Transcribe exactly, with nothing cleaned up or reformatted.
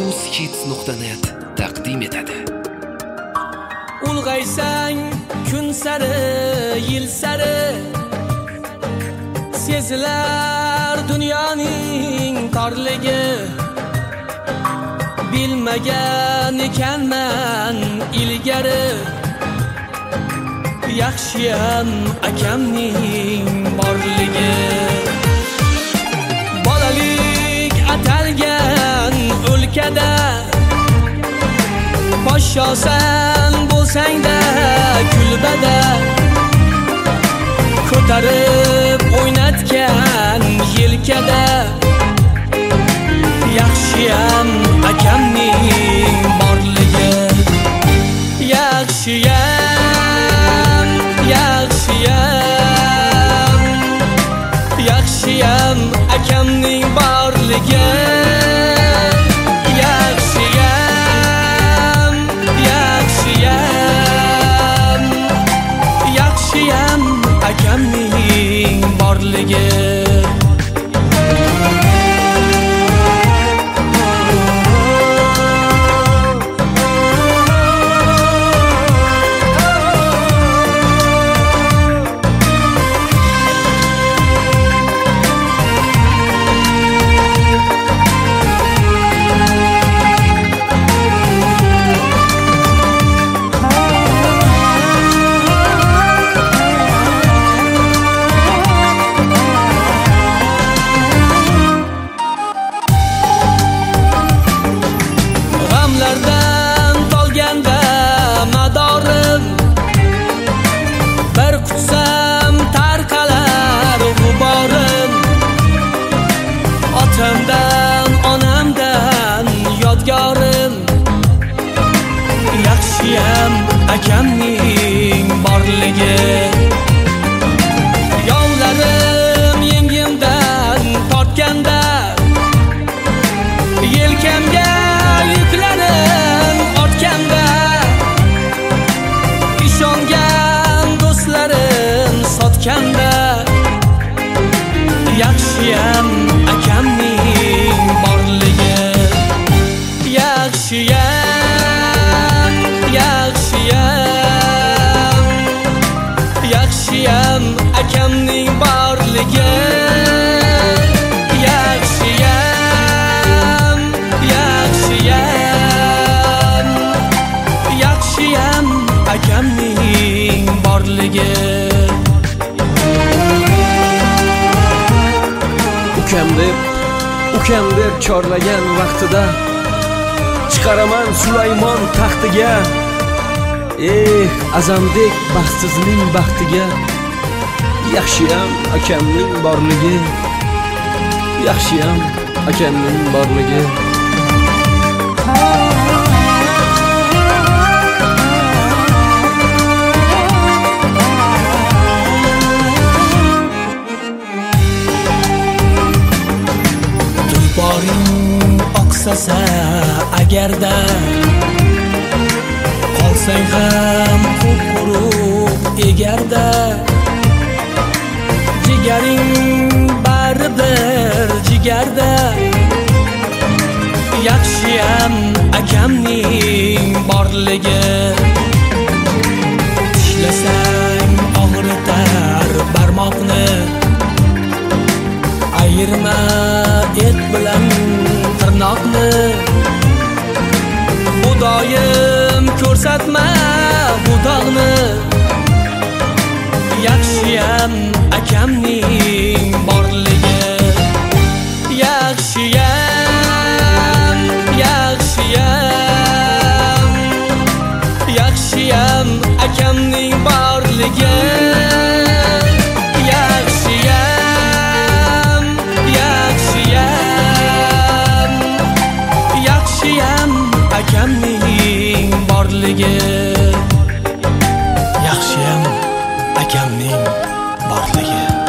Hits nuqta net taqdim etadi. Ulg'aysang kun sari, yil sari sezilar dunyoning torligi. Bilmagan ekanman ilgari, yaxshiyam akamning borligi. Bolalik atalgan o'lkada podshosan bo'lsang-da kulbada, ko'tarib o'ynatgan yelkada, yaxshiyam akamning borligi. Yaxshiyam, yaxshiyam, yaxshiyam akamning borligi. Yaxshiyam, yaxshiyam, yaxshiyam akamning borligi. Otamdan, onamdan yodgorim, yaxshiyam akamning borligi. Yovlarim yengimdan tortganda, yelkamga yuklanib ortganda, ishongan do'stlarim sotganda, yaxshiyam akamning borligi. Yaxshiyam, yaxshiyam, yaxshiyam akamning borligi. Yaxshiyam, yaxshiyam, yaxshiyam akamning borligi. Ukam deb, ukam deb chorlagan vaqtida chiqaraman Sulaymon taxtiga. Eh, azamdek baxtsizning baxtiga, yaxshiyam akamning borligi. Yaxshiyam akamning borligi. Oqsasa agarda, qolsang ham quruq egarda, jigaring baribir jigarda, yaxshiyam akamning borligi. Tishlasang og'ritar barmoqni, ayirma et bilan tirnoqni. Xudoyim ko'rsatma bu dog'ni, yaxshiyam akamning borligi. Yaxshiyam, yaxshiyam, yaxshiyam akamning borligi. Yaxshiyam, yaxshiyam, yaxshiyam akamning borligi. Yaxshiyam akamning borligi.